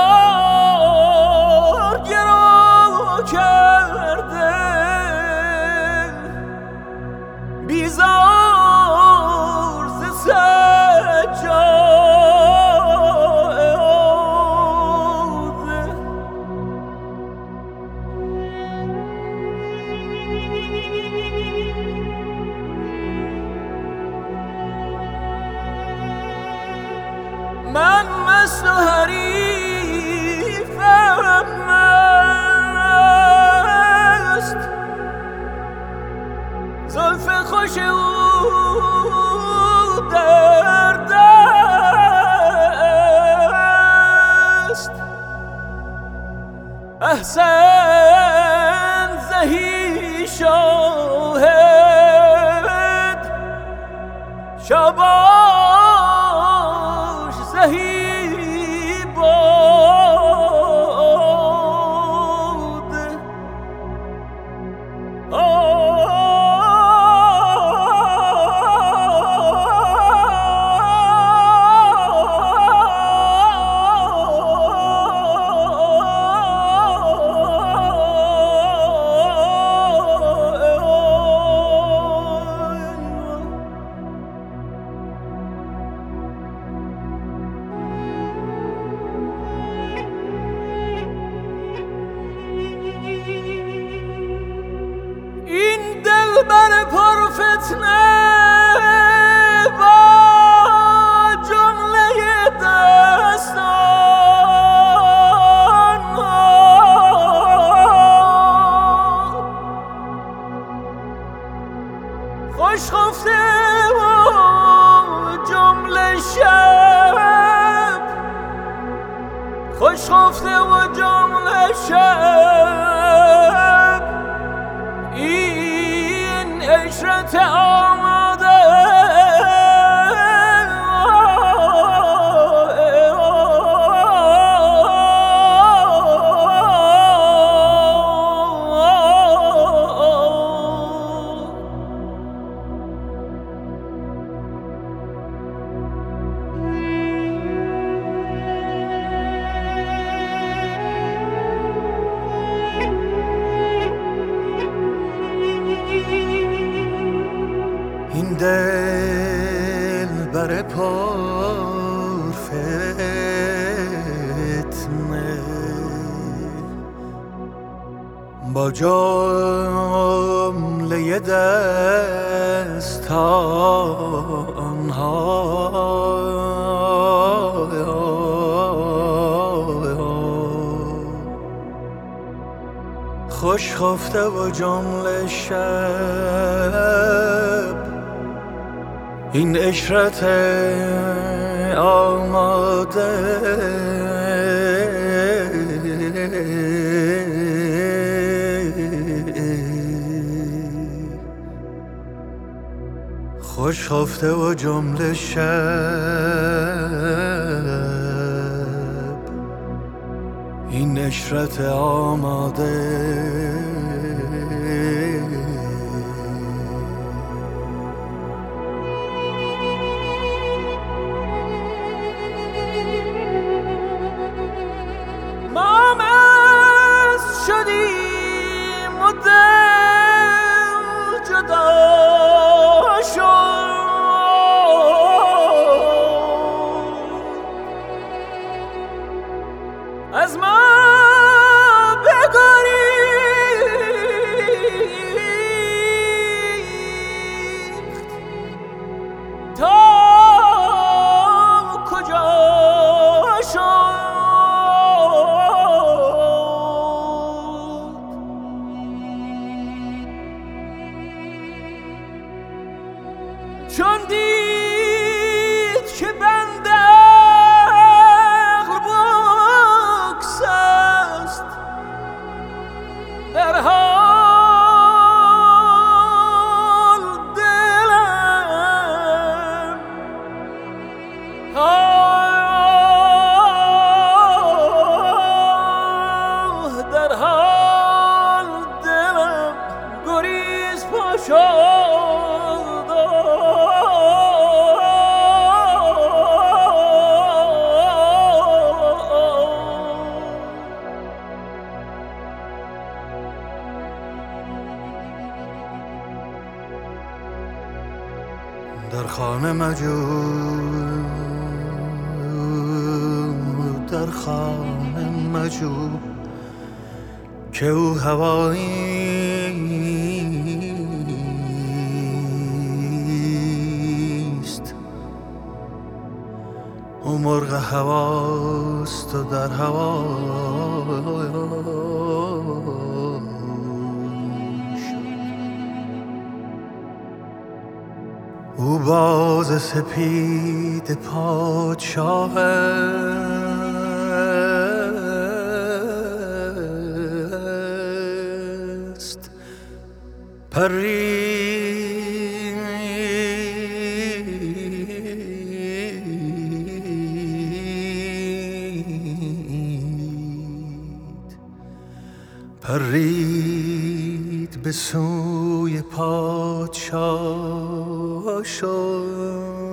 بار گرو کرده بیزار ز سجاده من مست و حریفم مست زلف خوش او در دست احسن زهی شاهد شاباش زهی باد دلبر پرفتنه با جمله دستان خوش خفته و جمله شب خوش خفته و جمله شب این عشرت آماده این دلبر پرفتنه با جمله دستانها خوش خفته و جمله شب این عشرت آماده خوش خفته و جمله شب این عشرت آماده ما مست شدیم و دل جدا شد از ما بگریخت تا کجا شد چون دید که بنده عقل بگسل خانه مجو، در خانه مجو که او هواییست، او مرغ هواست و در هوا او باز سپید پادشاه است، پرید به سوی پادشاه شد.